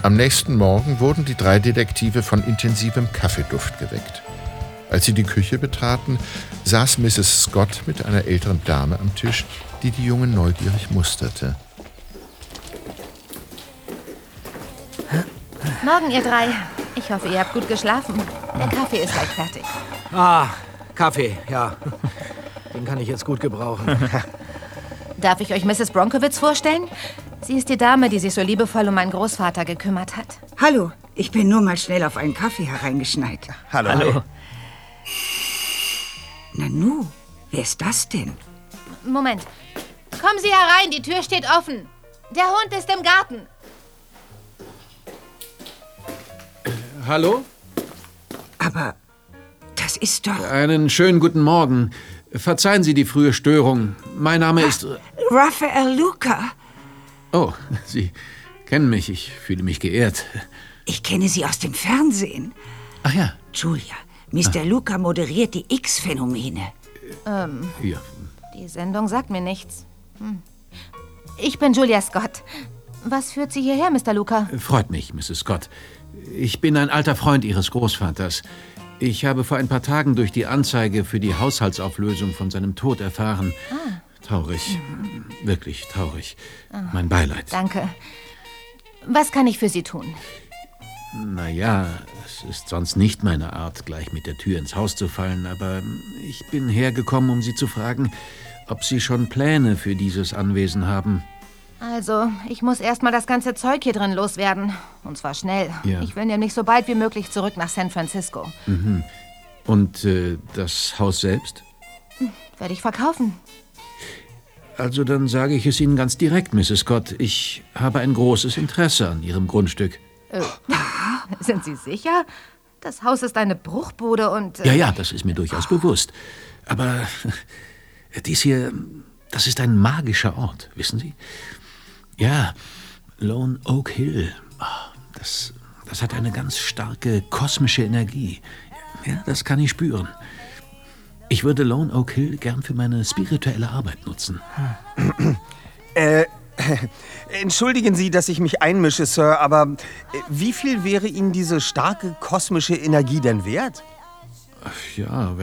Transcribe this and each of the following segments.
Am nächsten Morgen wurden die 3 Detektive von intensivem Kaffeeduft geweckt. Als sie die Küche betraten, saß Mrs. Scott mit einer älteren Dame am Tisch, die die Jungen neugierig musterte. Morgen, ihr 3. Ich hoffe, ihr habt gut geschlafen. Der Kaffee ist gleich fertig. Ah, Kaffee, ja. Den kann ich jetzt gut gebrauchen. Darf ich euch Mrs. Bronkowitz vorstellen? Sie ist die Dame, die sich so liebevoll um meinen Großvater gekümmert hat. Hallo, ich bin nur mal schnell auf einen Kaffee hereingeschneit. Hallo. Nanu, wer ist das denn? Moment. Kommen Sie herein, die Tür steht offen. Der Hund ist im Garten. Hallo? Aber das ist doch... Einen schönen guten Morgen. Verzeihen Sie die frühe Störung. Mein Name ist... Raphael Luca. Oh, Sie kennen mich. Ich fühle mich geehrt. Ich kenne Sie aus dem Fernsehen. Ach ja. Julia, Mr. Luca moderiert die X-Phänomene. Ja. Die Sendung sagt mir nichts. Ich bin Julia Scott. Was führt Sie hierher, Mr. Luca? Freut mich, Mrs. Scott. Ich bin ein alter Freund Ihres Großvaters. Ich habe vor ein paar Tagen durch die Anzeige für die Haushaltsauflösung von seinem Tod erfahren. Traurig. Wirklich traurig. Mein Beileid. Danke. Was kann ich für Sie tun? Naja, es ist sonst nicht meine Art, gleich mit der Tür ins Haus zu fallen, aber ich bin hergekommen, um Sie zu fragen, ob Sie schon Pläne für dieses Anwesen haben. Also, ich muss erst mal das ganze Zeug hier drin loswerden. Und zwar schnell. Ja. Ich will nämlich so bald wie möglich zurück nach San Francisco. Mhm. Und das Haus selbst? Werde ich verkaufen. Also dann sage ich es Ihnen ganz direkt, Mrs. Scott. Ich habe ein großes Interesse an Ihrem Grundstück. Sind Sie sicher? Das Haus ist eine Bruchbude und... Ja, das ist mir durchaus bewusst. Aber dies hier, das ist ein magischer Ort, wissen Sie? Ja, Lone Oak Hill. Das hat eine ganz starke kosmische Energie. Ja, das kann ich spüren. Ich würde Lone Oak Hill gern für meine spirituelle Arbeit nutzen. Entschuldigen Sie, dass ich mich einmische, Sir, aber wie viel wäre Ihnen diese starke kosmische Energie denn wert? Ja,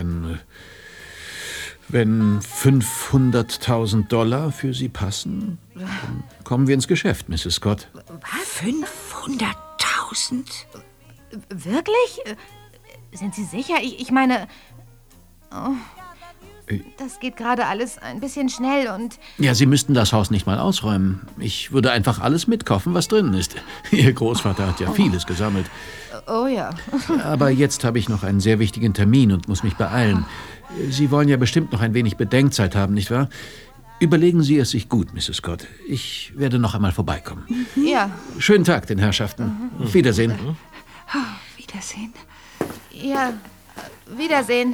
wenn $500.000 für Sie passen, dann kommen wir ins Geschäft, Mrs. Scott. Was? 500.000? Wirklich? Sind Sie sicher? Ich meine... Oh, das geht gerade alles ein bisschen schnell und... Ja, Sie müssten das Haus nicht mal ausräumen. Ich würde einfach alles mitkaufen, was drin ist. Ihr Großvater hat ja vieles gesammelt. Oh ja. Aber jetzt habe ich noch einen sehr wichtigen Termin und muss mich beeilen. Sie wollen ja bestimmt noch ein wenig Bedenkzeit haben, nicht wahr? Überlegen Sie es sich gut, Mrs. Scott. Ich werde noch einmal vorbeikommen. Ja. Schönen Tag den Herrschaften. Auf Wiedersehen. Wiedersehen. Ja, Wiedersehen.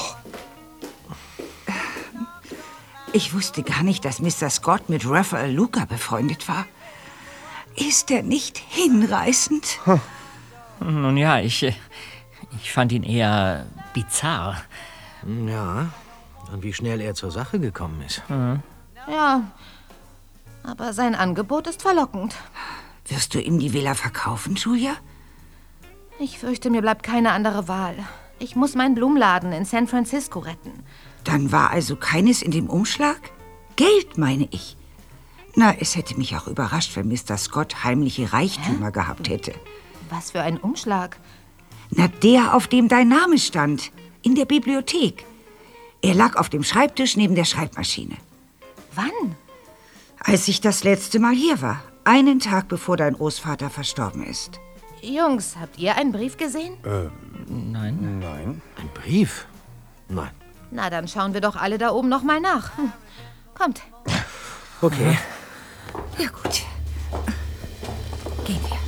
Ich wusste gar nicht, dass Mr. Scott mit Raphael Luca befreundet war. Ist er nicht hinreißend? Nun ja, ich fand ihn eher bizarr. Ja, und wie schnell er zur Sache gekommen ist. Ja, aber sein Angebot ist verlockend. Wirst du ihm die Villa verkaufen, Julia? Ich fürchte, mir bleibt keine andere Wahl. Ich muss meinen Blumenladen in San Francisco retten. Dann war also keines in dem Umschlag? Geld, meine ich. Na, es hätte mich auch überrascht, wenn Mr. Scott heimliche Reichtümer gehabt hätte. Was für ein Umschlag? Na, der, auf dem dein Name stand. In der Bibliothek. Er lag auf dem Schreibtisch neben der Schreibmaschine. Wann? Als ich das letzte Mal hier war. Einen Tag, bevor dein Großvater verstorben ist. Jungs, habt ihr einen Brief gesehen? Nein. Nein. Ein Brief? Nein. Na, dann schauen wir doch alle da oben noch mal nach. Kommt. Okay. Ja, gut. Gehen wir.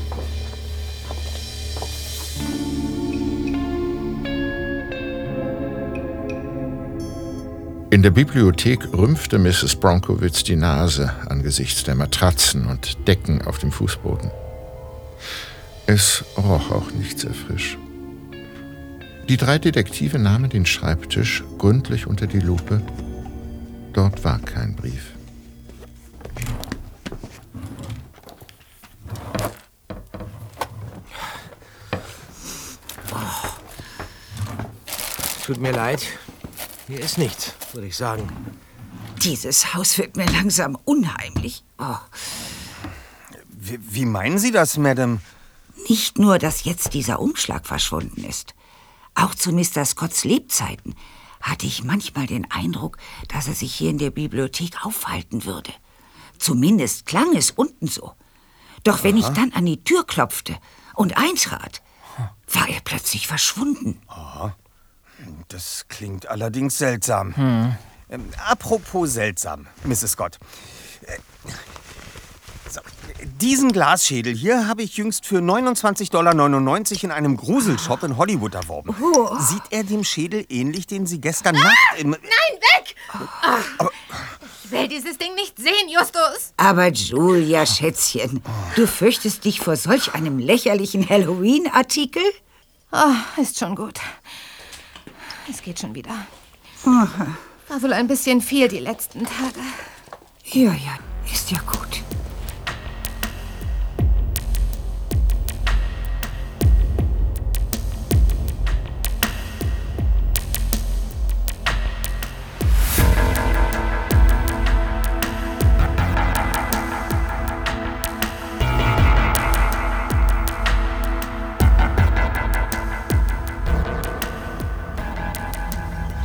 In der Bibliothek rümpfte Mrs. Bronkowitz die Nase angesichts der Matratzen und Decken auf dem Fußboden. Es roch auch nicht sehr frisch. Die 3 Detektive nahmen den Schreibtisch gründlich unter die Lupe. Dort war kein Brief. Tut mir leid. Hier ist nichts, würde ich sagen. Dieses Haus wird mir langsam unheimlich. Oh. Wie meinen Sie das, Madame? Nicht nur, dass jetzt dieser Umschlag verschwunden ist. Auch zu Mr. Scotts Lebzeiten hatte ich manchmal den Eindruck, dass er sich hier in der Bibliothek aufhalten würde. Zumindest klang es unten so. Doch wenn ich dann an die Tür klopfte und eintrat, war er plötzlich verschwunden. Aha. Das klingt allerdings seltsam. Apropos seltsam, Mrs. Scott. So, diesen Glasschädel hier habe ich jüngst für $29,99 in einem Gruselshop in Hollywood erworben. Oh. Sieht er dem Schädel ähnlich, den Sie gestern Nacht im... Nein, weg! Ich will dieses Ding nicht sehen, Justus. Aber Julia, Schätzchen, du fürchtest dich vor solch einem lächerlichen Halloween-Artikel? Ist schon gut. Es geht schon wieder. War wohl ein bisschen viel die letzten Tage. Ja, ist ja gut.